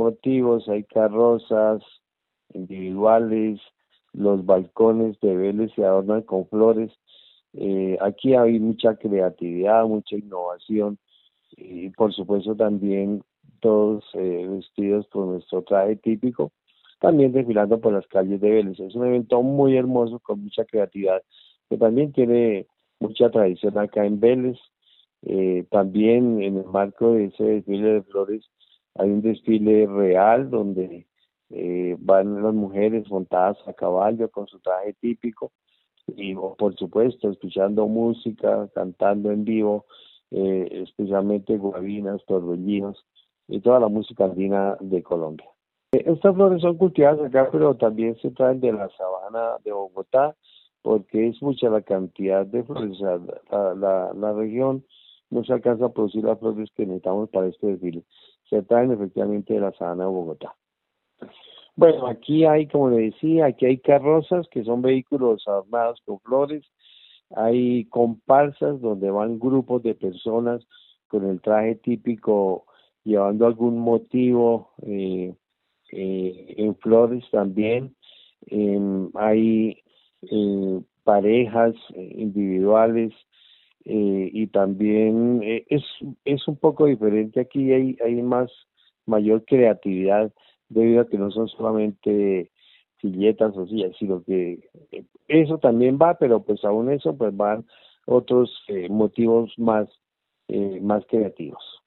motivos, hay carrozas individuales, los balcones de Vélez se adornan con flores. Aquí hay mucha creatividad, mucha innovación y por supuesto también todos vestidos con nuestro traje típico, también desfilando por las calles de Vélez. Es un evento muy hermoso con mucha creatividad que también tiene mucha tradición acá en Vélez. También en el marco de ese desfile de flores hay un desfile real donde van las mujeres montadas a caballo con su traje típico y por supuesto escuchando música, cantando en vivo, especialmente guabinas, torbellinos y toda la música andina de Colombia. Estas flores son cultivadas acá, pero también se traen de la sabana de Bogotá, porque es mucha la cantidad de flores. O sea, la región no se alcanza a producir las flores que necesitamos para este desfile. Se traen efectivamente de la sabana de Bogotá. Bueno, aquí hay, como le decía, aquí hay carrozas que son vehículos armados con flores, hay comparsas donde van grupos de personas con el traje típico llevando algún motivo en flores también. Hay parejas individuales y también es un poco diferente. Aquí hay mayor creatividad debido a que no son solamente silletas o sillas, sino que eso también va, pero pues aún eso pues van otros motivos más creativos.